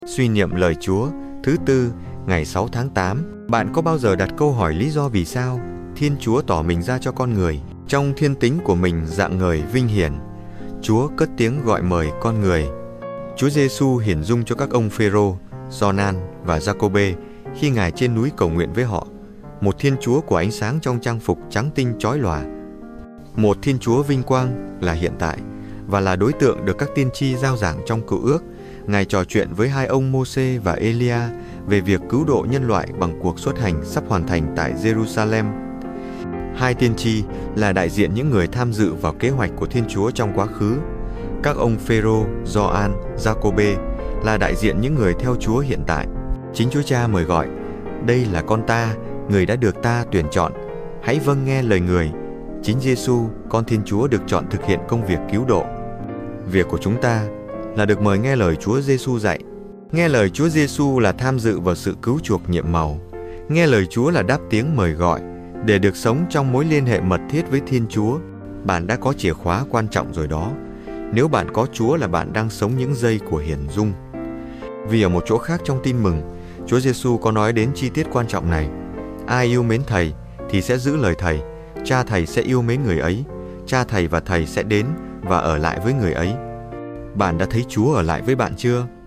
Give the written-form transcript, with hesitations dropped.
Suy niệm lời Chúa thứ tư, ngày 6 tháng 8. Bạn có bao giờ đặt câu hỏi lý do vì sao Thiên Chúa tỏ mình ra cho con người trong thiên tính của mình rạng ngời vinh hiển? Chúa cất tiếng gọi mời con người. Chúa Giêsu hiển dung cho các ông Phêrô, Gioan và Giacôbê khi Ngài trên núi cầu nguyện với họ. Một Thiên Chúa của ánh sáng trong trang phục trắng tinh chói lòa. Một Thiên Chúa vinh quang là hiện tại và là đối tượng được các tiên tri rao giảng trong Cựu Ước. Ngài trò chuyện với hai ông Mô-sê và Ê-li-a về việc cứu độ nhân loại bằng cuộc xuất hành sắp hoàn thành tại Jerusalem. Hai tiên tri là đại diện những người tham dự vào kế hoạch của Thiên Chúa trong quá khứ. Các ông Phêrô, Gioan, Giacôbê là đại diện những người theo Chúa hiện tại. Chính Chúa Cha mời gọi: đây là con ta, người đã được ta tuyển chọn. Hãy vâng nghe lời người. Chính Giêsu, con Thiên Chúa, được chọn thực hiện công việc cứu độ. Việc của chúng ta là được mời nghe lời Chúa Giêsu dạy. Nghe lời Chúa Giêsu là tham dự vào sự cứu chuộc nhiệm màu. Nghe lời Chúa là đáp tiếng mời gọi để được sống trong mối liên hệ mật thiết với Thiên Chúa. Bạn đã có chìa khóa quan trọng rồi đó. Nếu bạn có Chúa là bạn đang sống những giây của hiển dung. Vì ở một chỗ khác trong tin mừng, Chúa Giêsu có nói đến chi tiết quan trọng này: ai yêu mến Thầy thì sẽ giữ lời Thầy. Cha Thầy sẽ yêu mến người ấy. Cha Thầy và Thầy sẽ đến và ở lại với người ấy. Bạn đã thấy Chúa ở lại với bạn chưa?